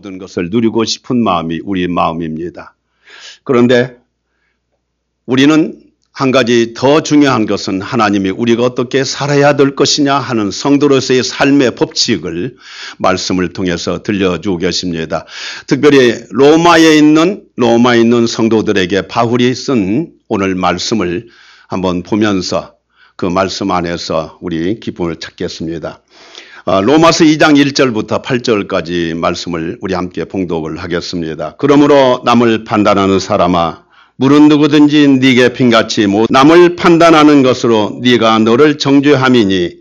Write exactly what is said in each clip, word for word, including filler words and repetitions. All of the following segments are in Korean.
모든 것을 누리고 싶은 마음이 우리 마음입니다. 그런데 우리는 한 가지 더 중요한 것은 하나님이 우리가 어떻게 살아야 될 것이냐 하는 성도로서의 삶의 법칙을 말씀을 통해서 들려주고 계십니다. 특별히 로마에 있는 로마에 있는 성도들에게 바울이 쓴 오늘 말씀을 한번 보면서 그 말씀 안에서 우리 기쁨을 찾겠습니다. 로마서 이 장 일 절부터 팔 절까지 말씀을 우리 함께 봉독을 하겠습니다. 그러므로 남을 판단하는 사람아, 물은 누구든지 네게 핀같이 못 남을 판단하는 것으로 네가 너를 정죄함이니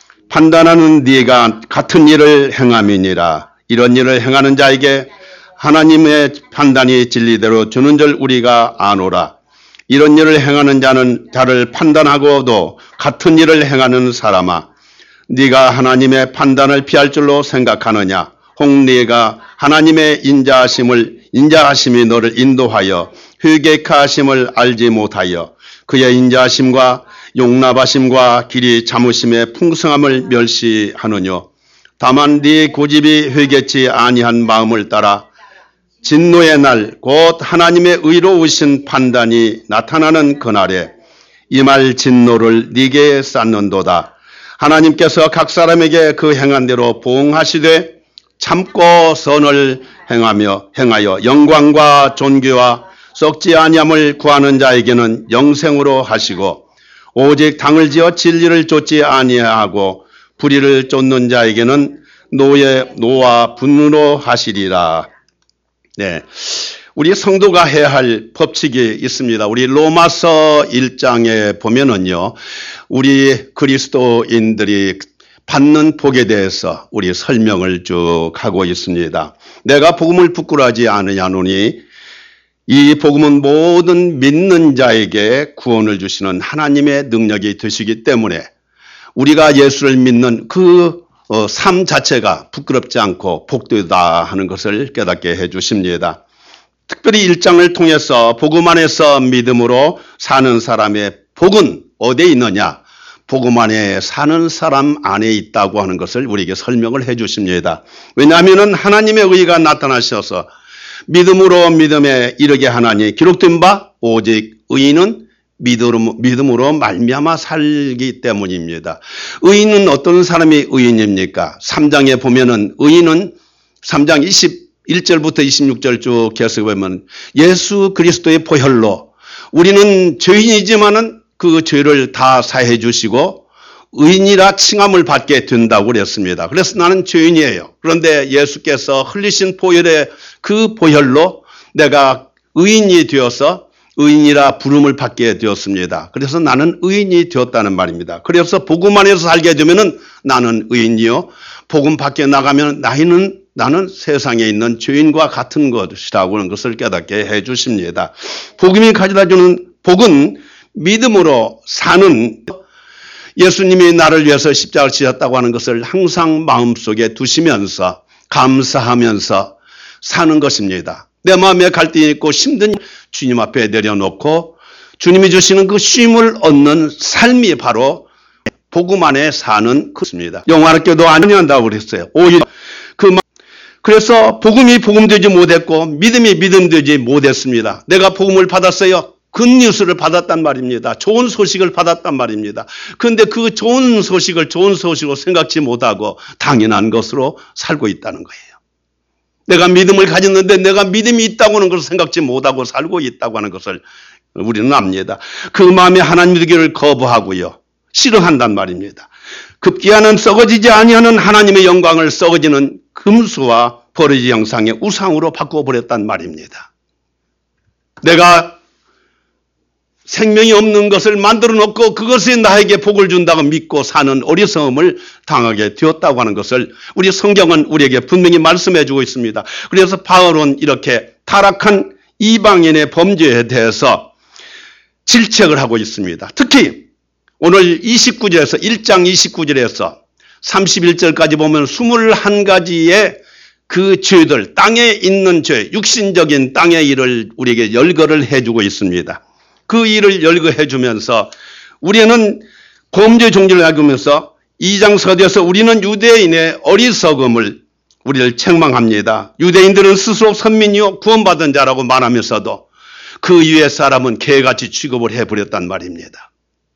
판단하는 네가 같은 일을 행함이니라. 이런 일을 행하는 자에게 하나님의 판단이 진리대로 주는 줄 우리가 아노라. 이런 일을 행하는 자는 자를 판단하고도 같은 일을 행하는 사람아, 네가 하나님의 판단을 피할 줄로 생각하느냐? 혹 네가 하나님의 인자하심을 인자하심이 너를 인도하여 회개하심을 알지 못하여 그의 인자하심과 용납하심과 길이 참으심의 풍성함을 멸시하느냐? 다만 네 고집이 회개치 아니한 마음을 따라 진노의 날 곧 하나님의 의로우신 판단이 나타나는 그날에 이 말 진노를 네게 쌓는도다. 하나님께서 각 사람에게 그 행한 대로 보응하시되 참고 선을 행하며 행하여 영광과 존귀와 썩지 아니함을 구하는 자에게는 영생으로 하시고 오직 당을 지어 진리를 쫓지 아니하고 불의를 쫓는 자에게는 노예 노와 분노로 하시리라. 네, 우리 성도가 해야 할 법칙이 있습니다. 우리 로마서 일 장에 보면은요, 우리 그리스도인들이 받는 복에 대해서 우리 설명을 쭉 하고 있습니다. 내가 복음을 부끄러워하지 않으냐노니 이 복음은 모든 믿는 자에게 구원을 주시는 하나님의 능력이 되시기 때문에 우리가 예수를 믿는 그 삶 자체가 부끄럽지 않고 복되다 하는 것을 깨닫게 해 주십니다. 특별히 일 장을 통해서 복음 안에서 믿음으로 사는 사람의 복은 어디에 있느냐? 복음 안에 사는 사람 안에 있다고 하는 것을 우리에게 설명을 해 주십니다. 왜냐하면 하나님의 의가 나타나셔서 믿음으로 믿음에 이르게 하나니 기록된 바 오직 의인은 믿음으로, 믿음으로 말미암아 살기 때문입니다. 의인은 어떤 사람이 의인입니까? 삼 장에 보면은 의인은 삼 장 이십일 절부터 이십육 절 쭉 계속 보면 예수 그리스도의 보혈로 우리는 죄인이지만은 그 죄를 다 사해 주시고 의인이라 칭함을 받게 된다고 그랬습니다. 그래서 나는 죄인이에요. 그런데 예수께서 흘리신 보혈의 그 보혈로 내가 의인이 되어서 의인이라 부름을 받게 되었습니다. 그래서 나는 의인이 되었다는 말입니다. 그래서 복음 안에서 살게 되면은 나는 의인이요. 복음 밖에 나가면 나이는 나는 세상에 있는 죄인과 같은 것이라고 하는 것을 깨닫게 해 주십니다. 복음이 가져다 주는 복은 믿음으로 사는 예수님이 나를 위해서 십자가를 지셨다고 하는 것을 항상 마음속에 두시면서 감사하면서 사는 것입니다. 내 마음에 갈등이 있고 힘든 주님 앞에 내려놓고 주님이 주시는 그 쉼을 얻는 삶이 바로 복음 안에 사는 것입니다. 영화롭게도 아니한다고 그랬어요. 오히려 그 그래서 복음이 복음되지 못했고 믿음이 믿음되지 못했습니다. 내가 복음을 받았어요. 굿뉴스를 받았단 말입니다. 좋은 소식을 받았단 말입니다. 그런데 그 좋은 소식을 좋은 소식으로 생각지 못하고 당연한 것으로 살고 있다는 거예요. 내가 믿음을 가졌는데 내가 믿음이 있다고 하는 것을 생각지 못하고 살고 있다고 하는 것을 우리는 압니다. 그 마음에 하나님 되기를 거부하고요. 싫어한단 말입니다. 급기야는 썩어지지 아니하는 하나님의 영광을 썩어지는 금수와 버러지 형상의 우상으로 바꿔버렸단 말입니다. 내가 생명이 없는 것을 만들어 놓고 그것이 나에게 복을 준다고 믿고 사는 어리석음을 당하게 되었다고 하는 것을 우리 성경은 우리에게 분명히 말씀해 주고 있습니다. 그래서 바울은 이렇게 타락한 이방인의 범죄에 대해서 질책을 하고 있습니다. 특히 오늘 이십구 절에서 일 장 이십구 절에서 삼십일 절까지 보면 이십일 가지의 그 죄들, 땅에 있는 죄, 육신적인 땅의 일을 우리에게 열거를 해주고 있습니다. 그 일을 열거해 주면서 우리는 범죄 종지를 하면서 이 장 서두에서 우리는 유대인의 어리석음을 우리를 책망합니다. 유대인들은 스스로 선민이요 구원받은 자라고 말하면서도 그 이외의 사람은 개같이 취급을 해버렸단 말입니다.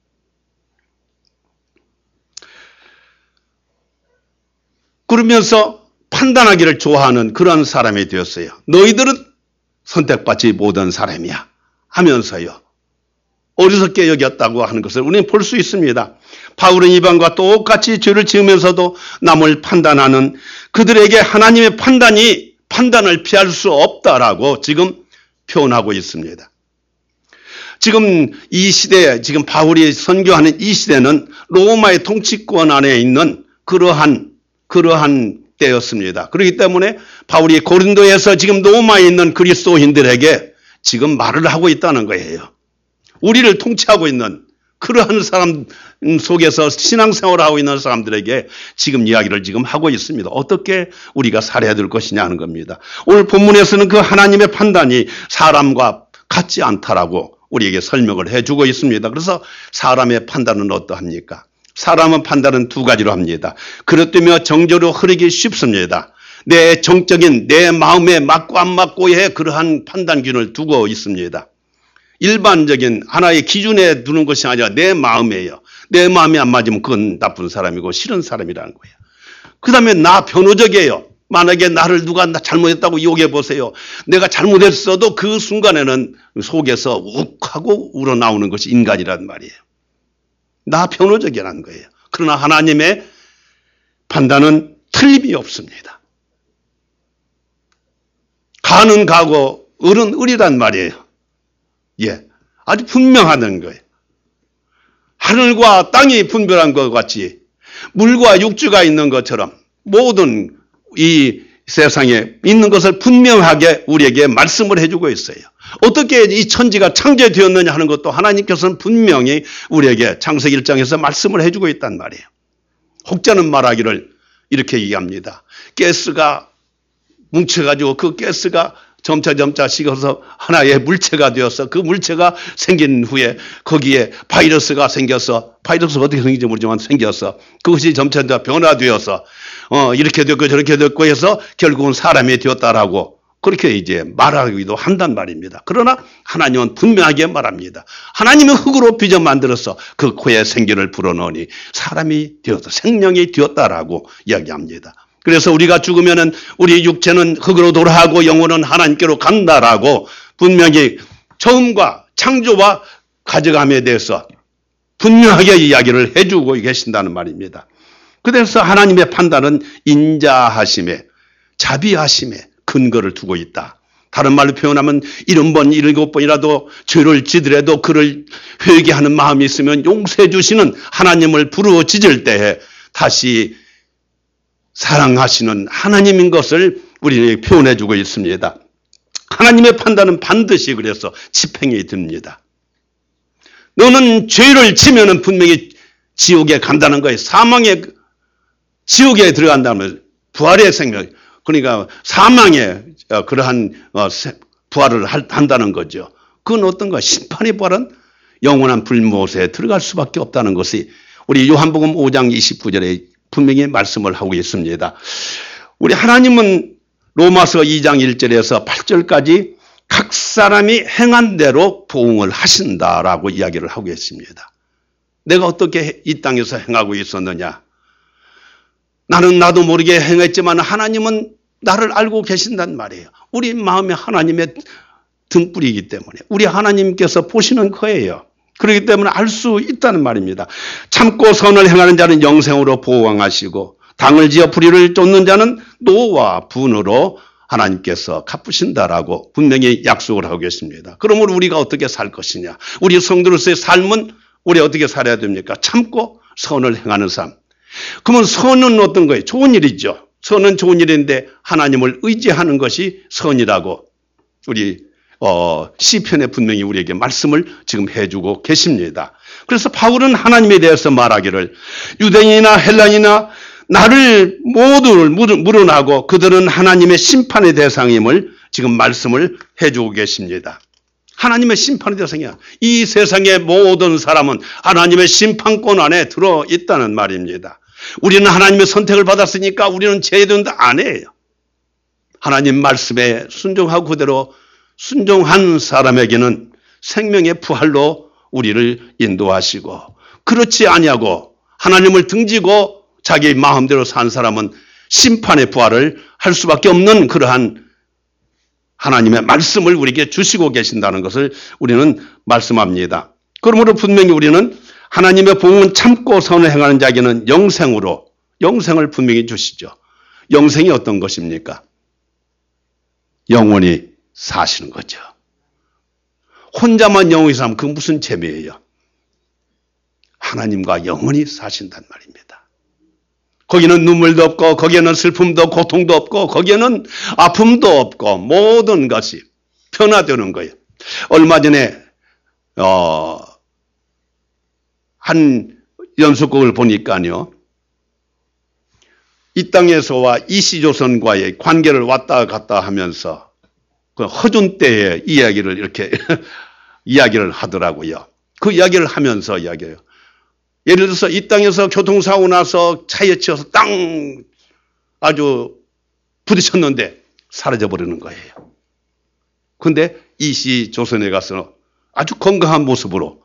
그러면서 판단하기를 좋아하는 그런 사람이 되었어요. 너희들은 선택받지 못한 사람이야 하면서요. 어리석게 여겼다고 하는 것을 우리는 볼 수 있습니다. 바울은 이방과 똑같이 죄를 지으면서도 남을 판단하는 그들에게 하나님의 판단이 판단을 피할 수 없다라고 지금 표현하고 있습니다. 지금 이 시대에 지금 바울이 선교하는 이 시대는 로마의 통치권 안에 있는 그러한 그러한 때였습니다. 그렇기 때문에 바울이 고린도에서 지금 로마에 있는 그리스도인들에게 지금 말을 하고 있다는 거예요. 우리를 통치하고 있는 그러한 사람 속에서 신앙생활을 하고 있는 사람들에게 지금 이야기를 지금 하고 있습니다. 어떻게 우리가 살아야 될 것이냐 하는 겁니다. 오늘 본문에서는 그 하나님의 판단이 사람과 같지 않다라고 우리에게 설명을 해주고 있습니다. 그래서 사람의 판단은 어떠합니까? 사람은 판단은 두 가지로 합니다. 그렇다며 정죄로 흐르기 쉽습니다. 내 정적인 내 마음에 맞고 안 맞고의 그러한 판단균을 두고 있습니다. 일반적인 하나의 기준에 두는 것이 아니라 내 마음이에요. 내 마음이 안 맞으면 그건 나쁜 사람이고 싫은 사람이라는 거예요. 그 다음에 나 변호적이에요. 만약에 나를 누가 나 잘못했다고 욕해 보세요. 내가 잘못했어도 그 순간에는 속에서 욱하고 우러나오는 것이 인간이란 말이에요. 나 변호적이라는 거예요. 그러나 하나님의 판단은 틀림이 없습니다. 가는 가고 을은 을이란 말이에요. 예, 아주 분명하다는 거예요. 하늘과 땅이 분별한 것 같이 물과 육주가 있는 것처럼 모든 이 세상에 있는 것을 분명하게 우리에게 말씀을 해주고 있어요. 어떻게 이 천지가 창조되었느냐 하는 것도 하나님께서는 분명히 우리에게 창세기 일 장에서 말씀을 해주고 있단 말이에요. 혹자는 말하기를 이렇게 얘기합니다. 가스가 뭉쳐가지고 그 가스가 점차 점차 식어서 하나의 물체가 되어서 그 물체가 생긴 후에 거기에 바이러스가 생겨서 바이러스가 어떻게 생긴지 모르지만 생겨서 그것이 점차 점차 변화되어서 어 이렇게 됐고 저렇게 됐고 해서 결국은 사람이 되었다라고 그렇게 이제 말하기도 한단 말입니다. 그러나 하나님은 분명하게 말합니다. 하나님은 흙으로 빚어 만들어서 그 코에 생기를 불어넣으니 사람이 되었다, 생명이 되었다라고 이야기합니다. 그래서 우리가 죽으면은 우리 육체는 흙으로 돌아가고 영혼은 하나님께로 간다라고 분명히 처음과 창조와 가져감에 대해서 분명하게 이야기를 해주고 계신다는 말입니다. 그래서 하나님의 판단은 인자하심에 자비하심에 근거를 두고 있다. 다른 말로 표현하면 일흔 번, 일곱 번이라도 죄를 지더라도 그를 회개하는 마음이 있으면 용서해 주시는 하나님을 부르짖을 때에 다시 사랑하시는 하나님인 것을 우리에게 표현해 주고 있습니다. 하나님의 판단은 반드시 그래서 집행이 됩니다. 너는 죄를 지면은 분명히 지옥에 간다는 거예요. 사망의 지옥에 들어간다면 부활의 생명, 그러니까 사망의 그러한 부활을 한다는 거죠. 그건 어떤 거야? 심판의 부활은 영원한 불못에 들어갈 수밖에 없다는 것이 우리 요한복음 오 장 이십구 절에 분명히 말씀을 하고 있습니다. 우리 하나님은 로마서 이 장 일 절에서 팔 절까지 각 사람이 행한 대로 보응을 하신다라고 이야기를 하고 있습니다. 내가 어떻게 이 땅에서 행하고 있었느냐? 나는 나도 모르게 행했지만 하나님은 나를 알고 계신단 말이에요. 우리 마음에 하나님의 등불이기 때문에 우리 하나님께서 보시는 거예요. 그렇기 때문에 알 수 있다는 말입니다. 참고 선을 행하는 자는 영생으로 보호하시고 당을 지어 불의를 쫓는 자는 노와 분으로 하나님께서 갚으신다라고 분명히 약속을 하고 계십니다. 그러므로 우리가 어떻게 살 것이냐? 우리 성도로서의 삶은 우리 어떻게 살아야 됩니까? 참고 선을 행하는 삶. 그러면 선은 어떤 거예요? 좋은 일이죠. 선은 좋은 일인데 하나님을 의지하는 것이 선이라고 우리 어, 시편에 분명히 우리에게 말씀을 지금 해주고 계십니다. 그래서 바울은 하나님에 대해서 말하기를 유대인이나 헬라인이나 나를 모두를 물어나고 그들은 하나님의 심판의 대상임을 지금 말씀을 해주고 계십니다. 하나님의 심판의 대상이야. 이 세상의 모든 사람은 하나님의 심판권 안에 들어있다는 말입니다. 우리는 하나님의 선택을 받았으니까 우리는 죄된 안 해요. 하나님 말씀에 순종하고 그대로 순종한 사람에게는 생명의 부활로 우리를 인도하시고, 그렇지 아니하고 하나님을 등지고 자기 마음대로 산 사람은 심판의 부활을 할 수밖에 없는 그러한 하나님의 말씀을 우리에게 주시고 계신다는 것을 우리는 말씀합니다. 그러므로 분명히 우리는 하나님의 복음은 참고 선을 행하는 자에게는 영생으로, 영생을 분명히 주시죠. 영생이 어떤 것입니까? 영원히 사시는 거죠. 혼자만 영원히 사면 그건 무슨 재미예요? 하나님과 영원히 사신단 말입니다. 거기는 눈물도 없고, 거기에는 슬픔도 고통도 없고, 거기에는 아픔도 없고, 모든 것이 변화되는 거예요. 얼마 전에 어, 한 연속극을 보니까요, 이 땅에서와 이시조선과의 관계를 왔다 갔다 하면서 그 허준 때의 이야기를 이렇게 이야기를 하더라고요. 그 이야기를 하면서 이야기해요. 예를 들어서 이 땅에서 교통사고 나서 차에 치여서 땅 아주 부딪혔는데 사라져버리는 거예요. 그런데 이시조선에 가서 아주 건강한 모습으로,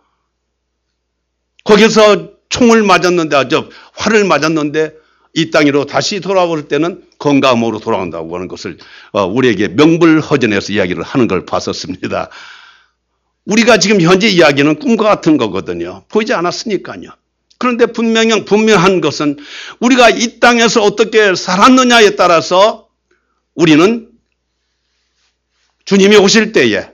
거기서 총을 맞았는데, 아주 활을 맞았는데 이 땅으로 다시 돌아올 때는 건강으로 돌아온다고 하는 것을 우리에게 명불허전에서 이야기를 하는 걸 봤었습니다. 우리가 지금 현재 이야기는 꿈과 같은 거거든요. 보이지 않았으니까요. 그런데 분명, 분명한 것은 우리가 이 땅에서 어떻게 살았느냐에 따라서 우리는 주님이 오실 때에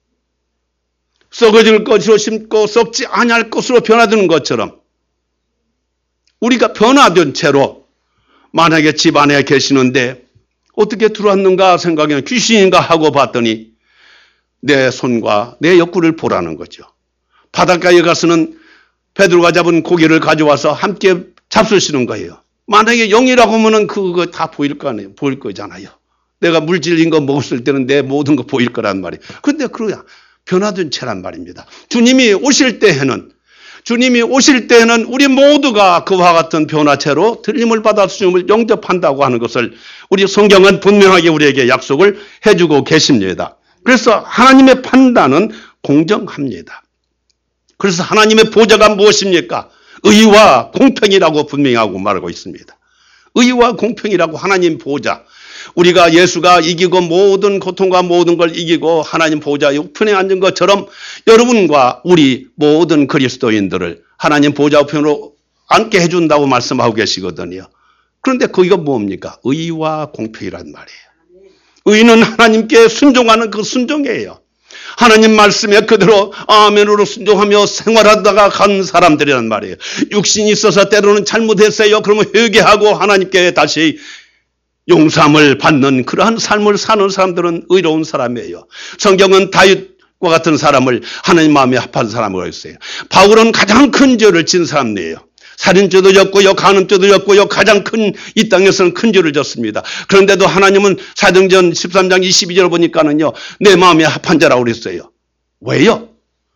썩어질 것으로 심고 썩지 아니할 것으로 변화되는 것처럼 우리가 변화된 채로, 만약에 집 안에 계시는데 어떻게 들어왔는가 생각하면 귀신인가 하고 봤더니 내 손과 내 옆구리를 보라는 거죠. 바닷가에 가서는 베드로가 잡은 고기를 가져와서 함께 잡수시는 거예요. 만약에 영이라고 하면은 그거 다 보일 거 아니에요. 보일 거잖아요. 내가 물질인 거 먹었을 때는 내 모든 거 보일 거란 말이에요. 그런데 그거야 변화된 채란 말입니다. 주님이 오실 때에는 주님이 오실 때에는 우리 모두가 그와 같은 변화체로 들림을 받아 주님을 영접한다고 하는 것을 우리 성경은 분명하게 우리에게 약속을 해주고 계십니다. 그래서 하나님의 판단은 공정합니다. 그래서 하나님의 보좌가 무엇입니까? 의와 공평이라고 분명히 하고 말하고 있습니다. 의와 공평이라고 하나님 보좌. 우리가 예수가 이기고 모든 고통과 모든 걸 이기고 하나님 보좌 우편에 앉은 것처럼 여러분과 우리 모든 그리스도인들을 하나님 보좌 우편으로 앉게 해준다고 말씀하고 계시거든요. 그런데 거기가 뭡니까? 의와 공평이란 말이에요. 의는 하나님께 순종하는 그 순종이에요. 하나님 말씀에 그대로 아멘으로 순종하며 생활하다가 간 사람들이란 말이에요. 육신이 있어서 때로는 잘못했어요. 그러면 회개하고 하나님께 다시 용서함을 받는 그러한 삶을 사는 사람들은 의로운 사람이에요. 성경은 다윗과 같은 사람을 하나님 마음에 합한 사람으로 했어요. 바울은 가장 큰 죄를 진 사람이에요. 살인죄도 졌고요, 간음죄도 졌고요, 가장 큰 이 땅에서는 큰 죄를 졌습니다. 그런데도 하나님은 사도행전 십삼 장 이십이 절을 보니까는요, 내 마음에 합한 자라고 그랬어요. 왜요?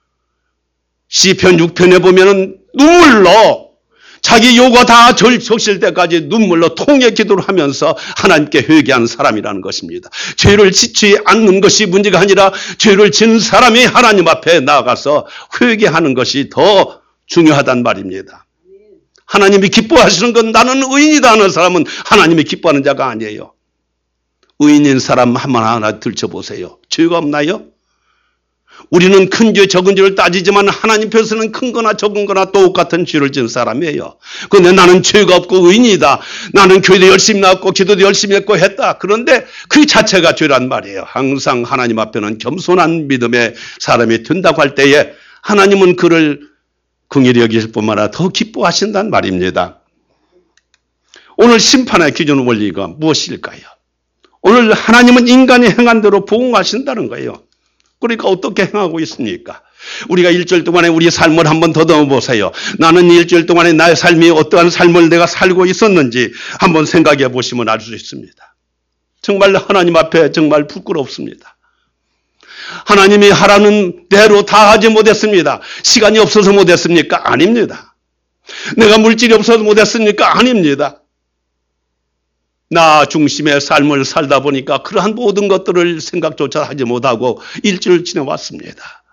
시편 육 편에 보면은 눈물로 자기 요가 다 적실 때까지 눈물로 통해 기도를 하면서 하나님께 회개하는 사람이라는 것입니다. 죄를 짓지 않는 것이 문제가 아니라 죄를 지은 사람이 하나님 앞에 나아가서 회개하는 것이 더 중요하단 말입니다. 하나님이 기뻐하시는 건 나는 의인이다 하는 사람은 하나님이 기뻐하는 자가 아니에요. 의인인 사람 한번 하나 들춰보세요. 죄가 없나요? 우리는 큰 죄, 적은 죄를 따지지만 하나님 편에서는 큰 거나 적은 거나 똑같은 죄를 지은 사람이에요. 그런데 나는 죄가 없고 의인이다. 나는 교회도 열심히 나왔고 기도도 열심히 했고 했다. 그런데 그 자체가 죄란 말이에요. 항상 하나님 앞에는 겸손한 믿음의 사람이 된다고 할 때에 하나님은 그를 긍휼히 여기실 뿐만 아니라 더 기뻐하신단 말입니다. 오늘 심판의 기준 원리가 무엇일까요? 오늘 하나님은 인간이 행한 대로 보응하신다는 거예요. 그러니까 어떻게 행하고 있습니까? 우리가 일주일 동안에 우리 삶을 한번 더듬어 보세요. 나는 일주일 동안에 나의 삶이 어떠한 삶을 내가 살고 있었는지 한번 생각해 보시면 알 수 있습니다. 정말 하나님 앞에 정말 부끄럽습니다. 하나님이 하라는 대로 다 하지 못했습니다. 시간이 없어서 못했습니까? 아닙니다. 내가 물질이 없어서 못했습니까? 아닙니다. 나 중심의 삶을 살다 보니까 그러한 모든 것들을 생각조차 하지 못하고 일주일 지내왔습니다.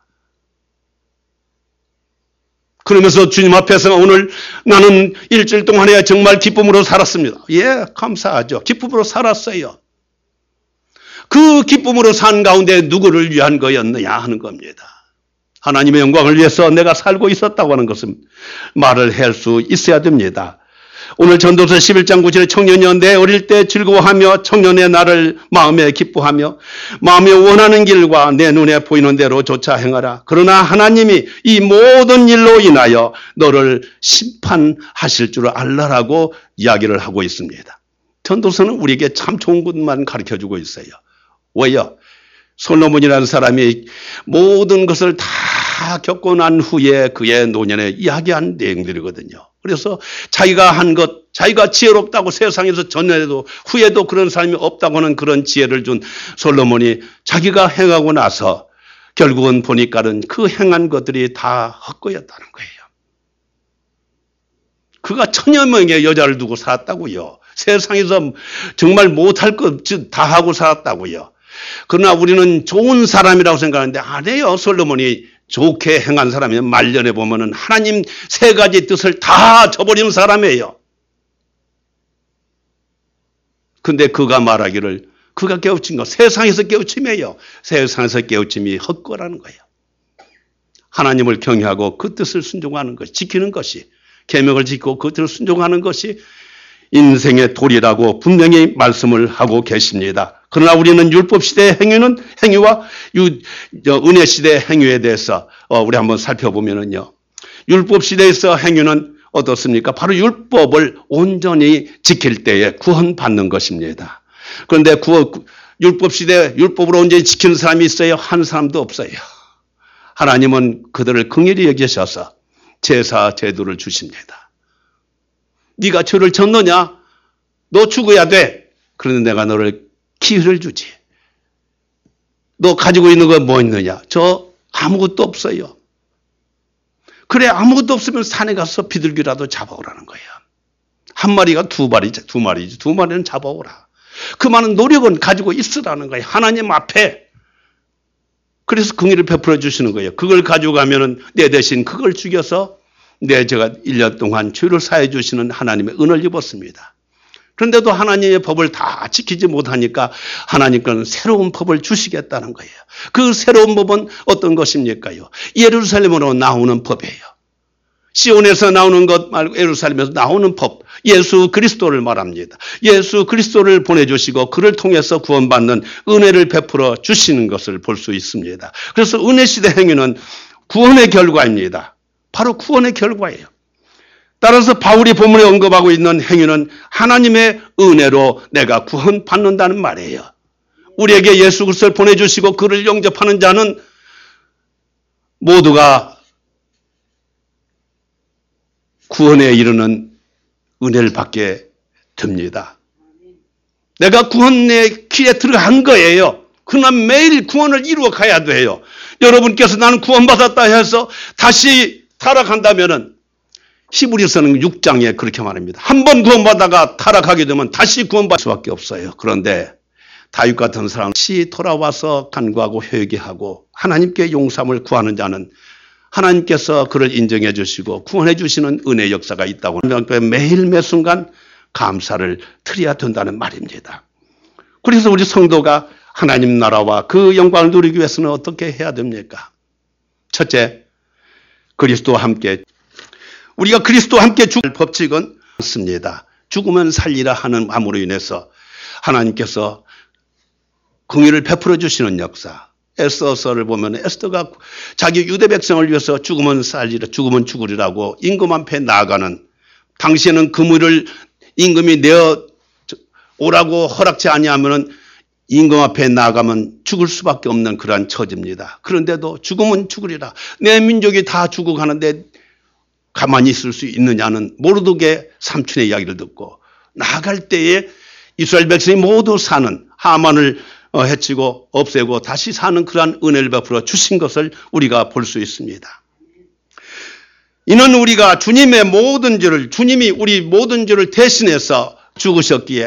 그러면서 주님 앞에서 오늘 나는 일주일 동안에 정말 기쁨으로 살았습니다. 예, 감사하죠. 기쁨으로 살았어요. 그 기쁨으로 산 가운데 누구를 위한 거였느냐 하는 겁니다. 하나님의 영광을 위해서 내가 살고 있었다고 하는 것은 말을 할 수 있어야 됩니다. 오늘 전도서 십일 장 구 절에 청년이여 내 어릴 때 즐거워하며 청년의 날을 마음에 기뻐하며 마음에 원하는 길과 내 눈에 보이는 대로 조차 행하라. 그러나 하나님이 이 모든 일로 인하여 너를 심판하실 줄 알라라고 이야기를 하고 있습니다. 전도서는 우리에게 참 좋은 것만 가르쳐주고 있어요. 왜요? 솔로몬이라는 사람이 모든 것을 다 겪고 난 후에 그의 노년에 이야기한 내용들이거든요. 그래서 자기가 한 것, 자기가 지혜롭다고 세상에서 전에도 후에도 그런 사람이 없다고 하는 그런 지혜를 준 솔로몬이 자기가 행하고 나서 결국은 보니까는 그 행한 것들이 다 헛거였다는 거예요. 그가 천여 명의 여자를 두고 살았다고요. 세상에서 정말 못할 것 다 하고 살았다고요. 그러나 우리는 좋은 사람이라고 생각하는데 아니에요. 솔로몬이 좋게 행한 사람이 말년에 보면은 하나님 세 가지 뜻을 다 저버리는 사람이에요. 근데 그가 말하기를 그가 깨우친 거 세상에서 깨우침이에요. 세상에서 깨우침이 헛거라는 거예요. 하나님을 경외하고 그 뜻을 순종하는 것, 지키는 것이 계명을 지키고 그 뜻을 순종하는 것이 인생의 도리라고 분명히 말씀을 하고 계십니다. 그러나 우리는 율법 시대의 행위는 행위와 유, 은혜 시대의 행위에 대해서 어, 우리 한번 살펴보면은요. 율법 시대에서 행위는 어떻습니까? 바로 율법을 온전히 지킬 때에 구원받는 것입니다. 그런데 구, 율법 시대 율법을 온전히 지키는 사람이 있어요? 한 사람도 없어요. 하나님은 그들을 긍휼히 여기셔서 제사 제도를 주십니다. 네가 죄를 졌느냐? 너 죽어야 돼. 그런데 내가 너를 기회를 주지. 너 가지고 있는 건 뭐 있느냐? 저 아무것도 없어요. 그래 아무것도 없으면 산에 가서 비둘기라도 잡아오라는 거예요. 한 마리가 두 마리지, 두 마리지. 두 마리는 잡아오라. 그 많은 노력은 가지고 있으라는 거예요. 하나님 앞에. 그래서 긍휼을 베풀어 주시는 거예요. 그걸 가지고 가면은 내 대신 그걸 죽여서 내 제가 일 년 동안 죄를 사해 주시는 하나님의 은혜를 입었습니다. 그런데도 하나님의 법을 다 지키지 못하니까 하나님께는 새로운 법을 주시겠다는 거예요. 그 새로운 법은 어떤 것입니까요? 예루살렘으로 나오는 법이에요. 시온에서 나오는 것 말고 예루살렘에서 나오는 법, 예수 그리스도를 말합니다. 예수 그리스도를 보내주시고 그를 통해서 구원받는 은혜를 베풀어 주시는 것을 볼 수 있습니다. 그래서 은혜 시대 행위는 구원의 결과입니다. 바로 구원의 결과예요. 따라서 바울이 본문에 언급하고 있는 행위는 하나님의 은혜로 내가 구원받는다는 말이에요. 우리에게 예수 그리스도를 보내주시고 그를 영접하는 자는 모두가 구원에 이르는 은혜를 받게 됩니다. 내가 구원의 길에 들어간 거예요. 그러나 매일 구원을 이루어 가야 돼요. 여러분께서 나는 구원받았다 해서 다시 타락한다면은 히브리서는 육 장에 그렇게 말합니다. 한 번 구원받다가 타락하게 되면 다시 구원받을 수밖에 없어요. 그런데 다윗 같은 사람 다시 돌아와서 간구하고 회개하고 하나님께 용서함을 구하는 자는 하나님께서 그를 인정해 주시고 구원해 주시는 은혜 역사가 있다고 매일 매 순간 감사를 드려야 된다는 말입니다. 그래서 우리 성도가 하나님 나라와 그 영광을 누리기 위해서는 어떻게 해야 됩니까? 첫째, 그리스도와 함께 우리가 그리스도와 함께 죽을 법칙은 없습니다. 죽으면 살리라 하는 암으로 인해서 하나님께서 긍휼을 베풀어 주시는 역사. 에스더서를 보면 에스더가 자기 유대 백성을 위해서 죽으면 살리라, 죽으면 죽으리라고 임금 앞에 나아가는, 당시에는 그물을 임금이 내어 오라고 허락지 아니하면은 임금 앞에 나아가면 죽을 수밖에 없는 그러한 처지입니다. 그런데도 죽으면 죽으리라. 내 민족이 다 죽어가는데 가만히 있을 수 있느냐는 모르드게 삼촌의 이야기를 듣고 나아갈 때에 이스라엘 백성이 모두 사는, 하만을 해치고 없애고 다시 사는 그러한 은혜를 베풀어 주신 것을 우리가 볼 수 있습니다. 이는 우리가 주님의 모든 죄를, 주님이 우리 모든 죄를 대신해서 죽으셨기에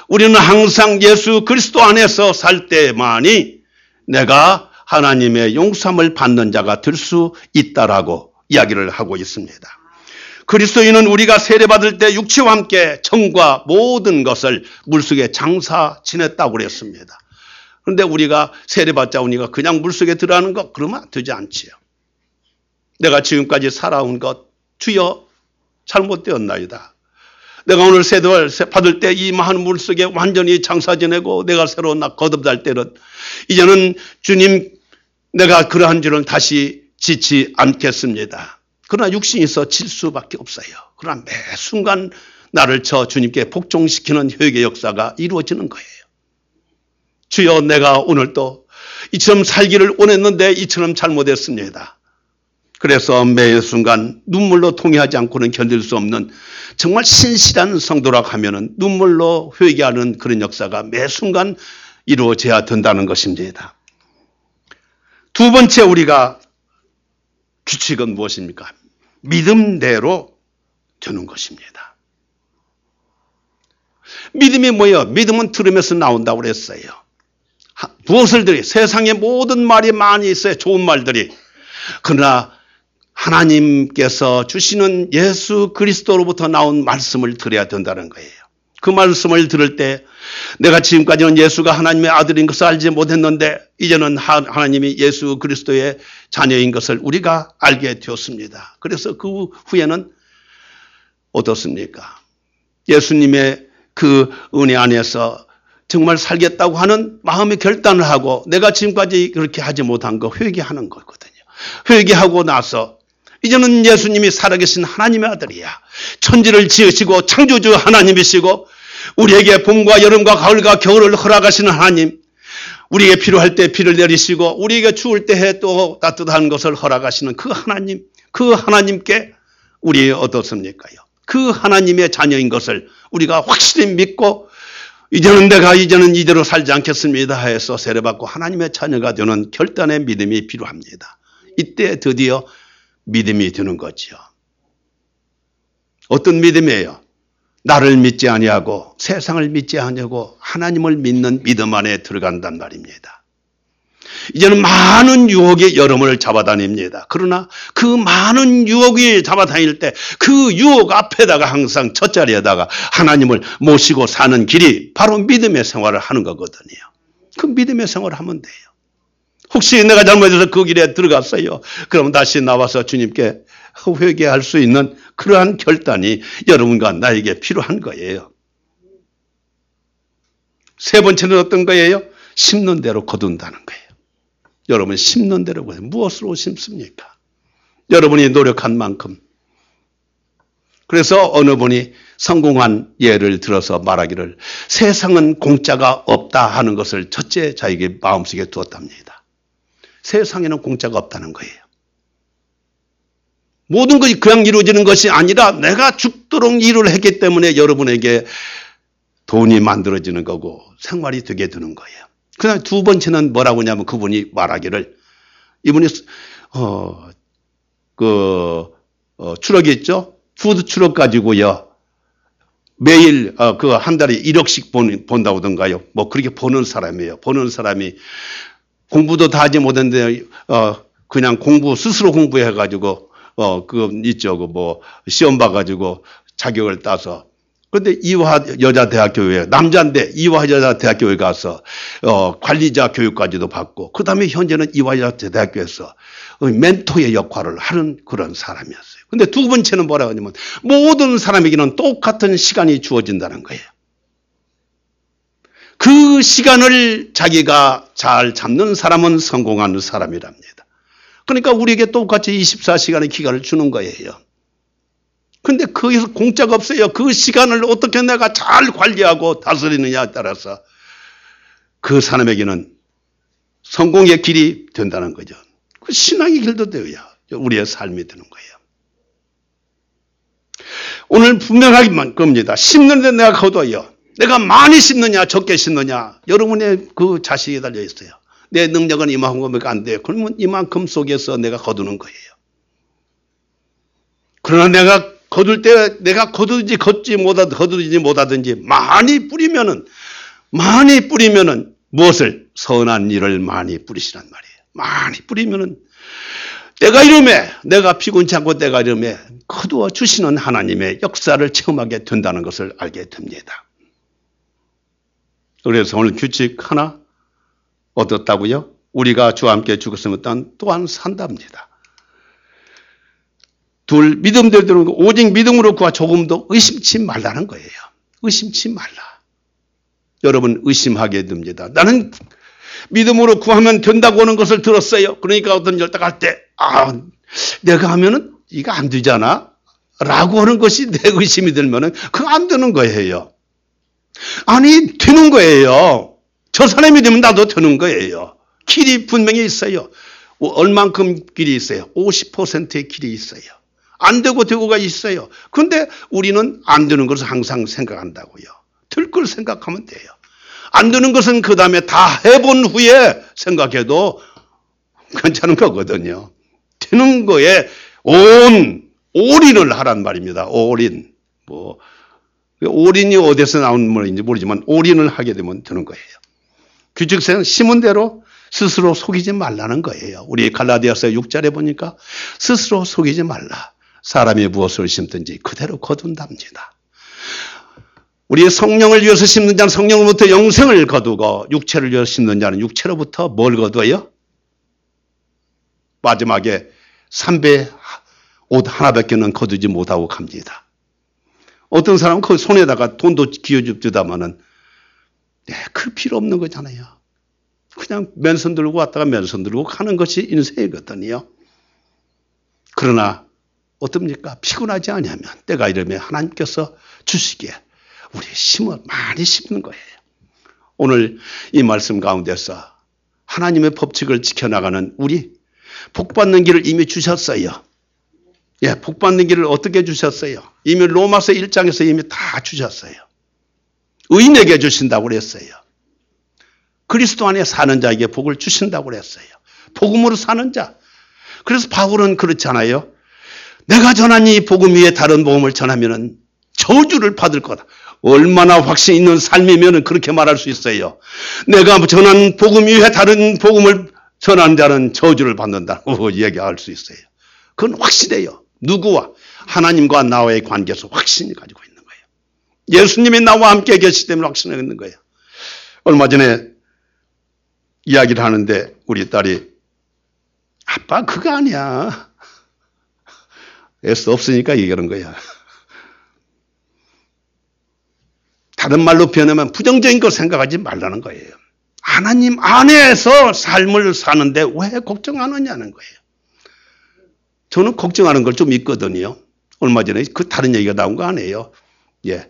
우리는 항상 예수 그리스도 안에서 살 때만이 내가 하나님의 용서함을 받는 자가 될 수 있다라고 이야기를 하고 있습니다. 그리스도인은 우리가 세례받을 때 육체와 함께 정과 모든 것을 물속에 장사 지냈다고 그랬습니다. 그런데 우리가 세례받자 우리가 그냥 물속에 들어가는 것 그러면 되지 않지요. 내가 지금까지 살아온 것 주여 잘못되었나이다. 내가 오늘 세례를 받을 때 이 많은 물속에 완전히 장사 지내고 내가 새로 거듭날 때는 이제는 주님 내가 그러한 줄은 다시 짓지 않겠습니다. 그러나 육신이 있어 질 수밖에 없어요. 그러나 매 순간 나를 저 주님께 복종시키는 회개 역사가 이루어지는 거예요. 주여 내가 오늘도 이처럼 살기를 원했는데 이처럼 잘못했습니다. 그래서 매 순간 눈물로 통회하지 않고는 견딜 수 없는 정말 신실한 성도라고 하면은 눈물로 회개하는 그런 역사가 매 순간 이루어져야 된다는 것입니다. 두 번째 우리가 규칙은 무엇입니까? 믿음대로 되는 것입니다. 믿음이 뭐예요? 믿음은 들으면서 나온다고 그랬어요. 무엇을 들이? 세상에 모든 말이 많이 있어요. 좋은 말들이. 그러나 하나님께서 주시는 예수 그리스도로부터 나온 말씀을 들어야 된다는 거예요. 그 말씀을 들을 때 내가 지금까지는 예수가 하나님의 아들인 것을 알지 못했는데 이제는 하나님이 예수 그리스도의 자녀인 것을 우리가 알게 되었습니다. 그래서 그 후에는 어떻습니까? 예수님의 그 은혜 안에서 정말 살겠다고 하는 마음의 결단을 하고 내가 지금까지 그렇게 하지 못한 거 회개하는 거거든요. 회개하고 나서 이제는 예수님이 살아계신 하나님의 아들이야. 천지를 지으시고 창조주 하나님이시고 우리에게 봄과 여름과 가을과 겨울을 허락하시는 하나님, 우리에게 필요할 때 비를 내리시고 우리에게 추울 때 또 따뜻한 것을 허락하시는 그 하나님, 그 하나님께 우리 어떻습니까요? 그 하나님의 자녀인 것을 우리가 확실히 믿고 이제는 내가 이제는 이대로 살지 않겠습니다 해서 세례받고 하나님의 자녀가 되는 결단의 믿음이 필요합니다. 이때 드디어 믿음이 되는 거지요. 어떤 믿음이에요? 나를 믿지 아니하고 세상을 믿지 아니하고 하나님을 믿는 믿음 안에 들어간단 말입니다. 이제는 많은 유혹이 여러분을 잡아다닙니다. 그러나 그 많은 유혹이 잡아다닐 때 그 유혹 앞에다가 항상 첫 자리에다가 하나님을 모시고 사는 길이 바로 믿음의 생활을 하는 거거든요. 그 믿음의 생활을 하면 돼요. 혹시 내가 잘못해서 그 길에 들어갔어요. 그럼 다시 나와서 주님께 회개할 수 있는 그러한 결단이 여러분과 나에게 필요한 거예요. 세 번째는 어떤 거예요? 심는 대로 거둔다는 거예요. 여러분 심는 대로 거둔 무엇으로 심습니까? 여러분이 노력한 만큼. 그래서 어느 분이 성공한 예를 들어서 말하기를 세상은 공짜가 없다 하는 것을 첫째 자에게 마음속에 두었답니다. 세상에는 공짜가 없다는 거예요. 모든 것이 그냥 이루어지는 것이 아니라 내가 죽도록 일을 했기 때문에 여러분에게 돈이 만들어지는 거고 생활이 되게 되는 거예요. 그다음 두 번째는 뭐라고 하냐면 그분이 말하기를 이분이 어, 그 어, 추럭이 있죠? 푸드 추럭 가지고요. 매일 어, 그 한 달에 일억씩 본, 본다고 하던가요. 뭐 그렇게 보는 사람이에요. 보는 사람이 공부도 다 하지 못했는데 어, 그냥 공부 스스로 공부해 가지고 어, 그 있죠. 그 뭐 시험 봐 가지고 자격을 따서 그런데 이화 여자대학교에 남자인데 이화 여자대학교에 가서 어, 관리자 교육까지도 받고 그 다음에 현재는 이화 여자대학교에서 멘토의 역할을 하는 그런 사람이었어요. 그런데 두 번째는 뭐라고 하냐면 모든 사람에게는 똑같은 시간이 주어진다는 거예요. 그 시간을 자기가 잘 잡는 사람은 성공하는 사람이랍니다. 그러니까 우리에게 똑같이 이십사 시간의 기간을 주는 거예요. 근데 거기서 공짜가 없어요. 그 시간을 어떻게 내가 잘 관리하고 다스리느냐에 따라서 그 사람에게는 성공의 길이 된다는 거죠. 그 신앙의 길도 되어야 우리의 삶이 되는 거예요. 오늘 분명하게만 겁니다. 심는데 내가 거둬요. 내가 많이 심느냐 적게 심느냐 여러분의 그 자식이 달려 있어요. 내 능력은 이만큼밖에 안 돼요. 그러면 이만큼 속에서 내가 거두는 거예요. 그러나 내가 거둘 때 내가 거두지 걷지 못하 거두지 못하든지 많이 뿌리면은 많이 뿌리면은 무엇을 선한 일을 많이 뿌리시란 말이에요. 많이 뿌리면은 때가 이름에 내가 피곤치 않고 때가 이름에 거두어 주시는 하나님의 역사를 체험하게 된다는 것을 알게 됩니다. 그래서 오늘 규칙 하나 얻었다고요? 우리가 주와 함께 죽었으면 또한 산답니다. 둘, 믿음대로 오직 믿음으로 구하 조금도 의심치 말라는 거예요. 의심치 말라. 여러분 의심하게 됩니다. 나는 믿음으로 구하면 된다고 하는 것을 들었어요. 그러니까 어떤 열딱 때 아, 내가 하면은 이거 안 되잖아 라고 하는 것이 내 의심이 들면은 그거 안 되는 거예요. 아니 되는 거예요. 저 사람이 되면 나도 되는 거예요. 길이 분명히 있어요. 얼만큼 길이 있어요? 오십 퍼센트의 길이 있어요. 안 되고 되고가 있어요. 그런데 우리는 안 되는 것을 항상 생각한다고요. 될 걸 생각하면 돼요. 안 되는 것은 그 다음에 다 해본 후에 생각해도 괜찮은 거거든요. 되는 거에 온, 올인을 하란 말입니다. 올인. 뭐, 올인이 어디서 나온 말인지 모르지만 올인을 하게 되면 되는 거예요. 규칙상 심은 대로 스스로 속이지 말라는 거예요. 우리 갈라디아서 육 절에 보니까 스스로 속이지 말라. 사람이 무엇을 심든지 그대로 거둔답니다. 우리 성령을 위해서 심는 자는 성령으로부터 영생을 거두고 육체를 위해서 심는 자는 육체로부터 뭘 거두어요? 마지막에 삼배 옷 하나밖에는 거두지 못하고 갑니다. 어떤 사람은 그 손에다가 돈도 기어줍다마는 네, 그 필요 없는 거잖아요. 그냥 맨손 들고 왔다가 맨손 들고 가는 것이 인생이거든요. 그러나 어떻습니까? 피곤하지 않으면 때가 이르면 하나님께서 주시기에 우리 심어 많이 심는 거예요. 오늘 이 말씀 가운데서 하나님의 법칙을 지켜나가는 우리 복받는 길을 이미 주셨어요. 예, 복받는 길을 어떻게 주셨어요? 이미 로마서 일 장에서 이미 다 주셨어요. 의인에게 주신다고 그랬어요. 그리스도 안에 사는 자에게 복을 주신다고 그랬어요. 복음으로 사는 자. 그래서 바울은 그렇잖아요. 내가 전한 이 복음 위에 다른 복음을 전하면은 저주를 받을 거다. 얼마나 확신 있는 삶이면 그렇게 말할 수 있어요. 내가 전한 복음 위에 다른 복음을 전한 자는 저주를 받는다고 얘기할 수 있어요. 그건 확실해요. 누구와? 하나님과 나와의 관계에서 확신이 가지고 있는 거예요. 예수님이 나와 함께 계시기 때문에 확신이 있는 거예요. 얼마 전에 이야기를 하는데 우리 딸이 아빠 그거 아니야. 애써 없으니까 얘기하는 거야. 다른 말로 표현하면 부정적인 걸 생각하지 말라는 거예요. 하나님 안에서 삶을 사는데 왜 걱정하느냐는 거예요. 저는 걱정하는 걸 좀 있거든요. 얼마 전에 그 다른 얘기가 나온 거 아니에요. 예.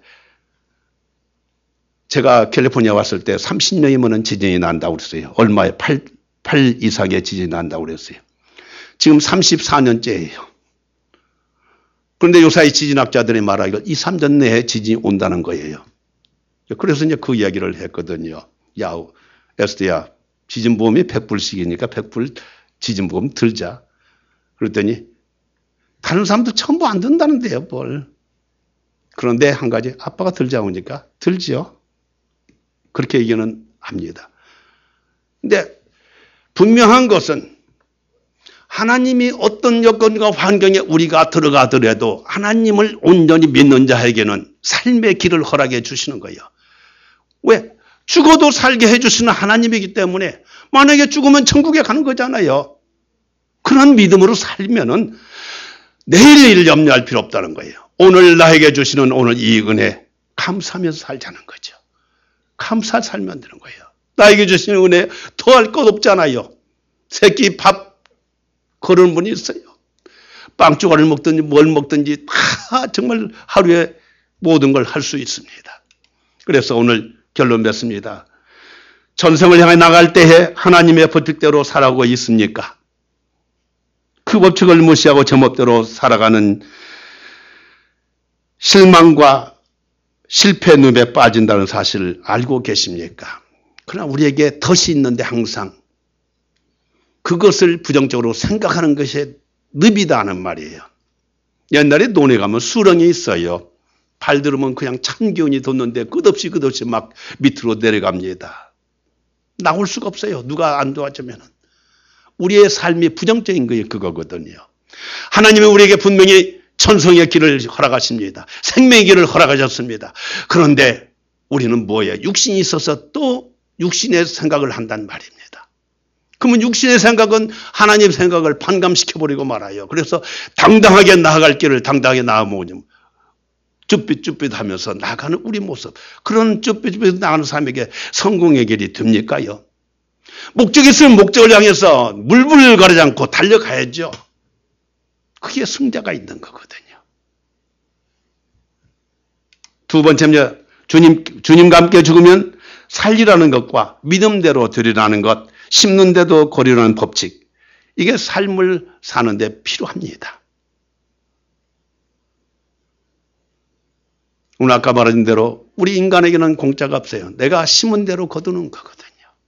제가 캘리포니아 왔을 때 삼십 년이면 지진이 난다고 그랬어요. 얼마에 팔, 팔 이상의 지진이 난다고 그랬어요. 지금 삼십사 년째예요. 그런데 요사이 지진학자들이 말하기를 이, 삼 년 내에 지진이 온다는 거예요. 그래서 이제 그 이야기를 했거든요. 야, 에스더야, 지진보험이 백 불씩이니까 백 불 지진보험 들자. 그랬더니 다른 사람도 전부 안 든다는데요, 뭘. 그런데 한 가지 아빠가 들자고 하니까 들지요. 그렇게 얘기는 합니다. 근데 분명한 것은 하나님이 어떤 여건과 환경에 우리가 들어가더라도 하나님을 온전히 믿는 자에게는 삶의 길을 허락해 주시는 거예요. 왜? 죽어도 살게 해주시는 하나님이기 때문에 만약에 죽으면 천국에 가는 거잖아요. 그런 믿음으로 살면은 내일의 일을 염려할 필요 없다는 거예요. 오늘 나에게 주시는 오늘 이 은혜 감사하면서 살자는 거죠. 감사 살면 되는 거예요. 나에게 주시는 은혜 더할 것 없잖아요. 새끼 밥 거르는 분이 있어요. 빵 조각을 먹든지 뭘 먹든지 다 정말 하루에 모든 걸 할 수 있습니다. 그래서 오늘 결론 맺습니다. 전생을 향해 나갈 때에 하나님의 법칙대로 살아가고 있습니까? 그 법칙을 무시하고 제멋대로 살아가는 실망과 실패 늪에 빠진다는 사실을 알고 계십니까? 그러나 우리에게 덫이 있는데 항상 그것을 부정적으로 생각하는 것이 늪이다 하는 말이에요. 옛날에 논에 가면 수렁이 있어요. 발 들으면 그냥 찬 기운이 돋는데 끝없이 끝없이 막 밑으로 내려갑니다. 나올 수가 없어요. 누가 안 도와주면. 우리의 삶이 부정적인 거예요. 그거거든요. 하나님은 우리에게 분명히 천성의 길을 허락하십니다. 생명의 길을 허락하셨습니다. 그런데 우리는 뭐예요? 육신이 있어서 또 육신의 생각을 한단 말입니다. 그러면 육신의 생각은 하나님 생각을 반감시켜버리고 말아요. 그래서 당당하게 나아갈 길을 당당하게 나아보면 쭈삣쭈삣하면서 나가는 우리 모습, 그런 쭈삣쭈삣 나가는 사람에게 성공의 길이 됩니까요? 목적이 있으면 목적을 향해서 물불 가리지 않고 달려가야죠. 그게 승자가 있는 거거든요. 두 번째는 주님, 주님과 함께 죽으면 살리라는 것과 믿음대로 되리라는 것, 심는데도 거리라는 법칙, 이게 삶을 사는데 필요합니다. 오늘 아까 말한 대로 우리 인간에게는 공짜가 없어요. 내가 심은 대로 거두는 거거든요.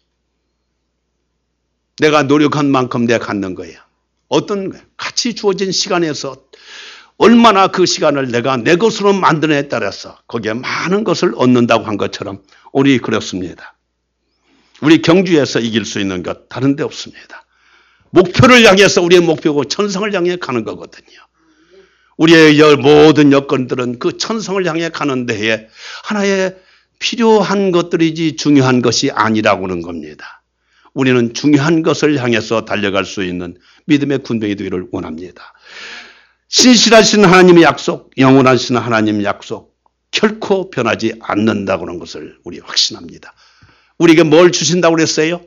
내가 노력한 만큼 내가 갖는 거예요. 어떤 같이 주어진 시간에서 얼마나 그 시간을 내가 내 것으로 만드느냐에 따라서 거기에 많은 것을 얻는다고 한 것처럼 우리 그렇습니다. 우리 경주에서 이길 수 있는 것 다른 데 없습니다. 목표를 향해서 우리의 목표고 천성을 향해 가는 거거든요. 우리의 모든 여건들은 그 천성을 향해 가는 데에 하나의 필요한 것들이지 중요한 것이 아니라고는 겁니다. 우리는 중요한 것을 향해서 달려갈 수 있는 믿음의 군병이 되기를 원합니다. 신실하신 하나님의 약속, 영원하신 하나님의 약속, 결코 변하지 않는다고 하는 것을 우리 확신합니다. 우리에게 뭘 주신다고 그랬어요?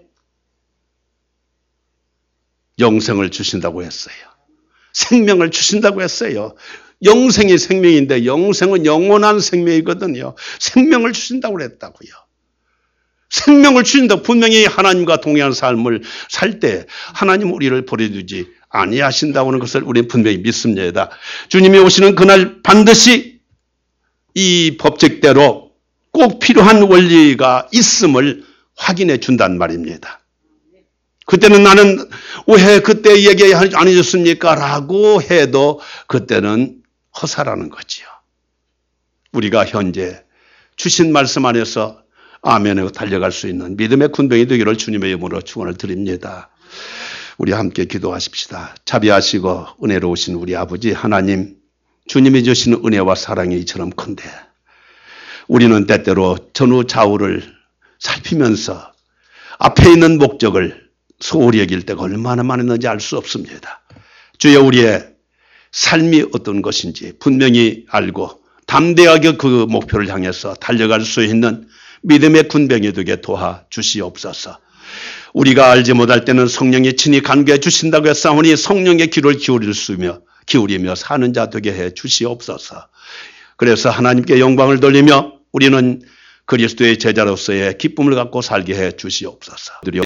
영생을 주신다고 했어요. 생명을 주신다고 했어요. 영생이 생명인데 영생은 영원한 생명이거든요. 생명을 주신다고 그랬다고요. 생명을 주신다. 분명히 하나님과 동행한 삶을 살 때 하나님 우리를 버려두지 아니하신다고 하는 것을 우리는 분명히 믿습니다. 주님이 오시는 그날 반드시 이 법칙대로 꼭 필요한 원리가 있음을 확인해 준단 말입니다. 그때는 나는 왜 그때 얘기 안 해줬습니까? 라고 해도 그때는 허사라는 거지요. 우리가 현재 주신 말씀 안에서 아멘으로 달려갈 수 있는 믿음의 군병이 되기를 주님의 이름으로 축원을 드립니다. 우리 함께 기도하십시다. 자비하시고 은혜로우신 우리 아버지 하나님, 주님이 주시는 은혜와 사랑이 이처럼 큰데 우리는 때때로 전후 좌우를 살피면서 앞에 있는 목적을 소홀히 여길 때가 얼마나 많았는지 알 수 없습니다. 주여, 우리의 삶이 어떤 것인지 분명히 알고 담대하게 그 목표를 향해서 달려갈 수 있는 믿음의 군병이 되게 도와주시옵소서. 우리가 알지 못할 때는 성령이 친히 간구해 주신다고 했사오니 성령의 귀를 기울일 수며 기울이며 사는 자 되게 해 주시옵소서. 그래서 하나님께 영광을 돌리며 우리는 그리스도의 제자로서의 기쁨을 갖고 살게 해 주시옵소서.